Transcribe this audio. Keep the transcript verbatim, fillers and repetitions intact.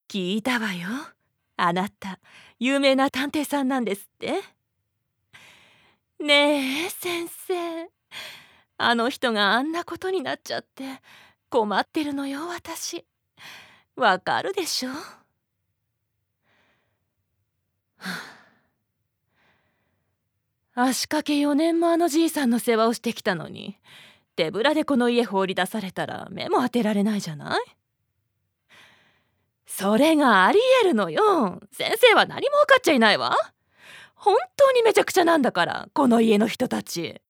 聞いたわよ。あなた有名な探偵さんなんですって。ねえ先生、あの人があんなことになっちゃって困ってるのよ私。わかるでしょ。はあ、足掛けよねんもあのじいさんの世話をしてきたのに、手ぶらでこの家放り出されたら目も当てられないじゃない。それがありえるのよ。先生は何も分かっちゃいないわ。本当にめちゃくちゃなんだから、この家の人たち。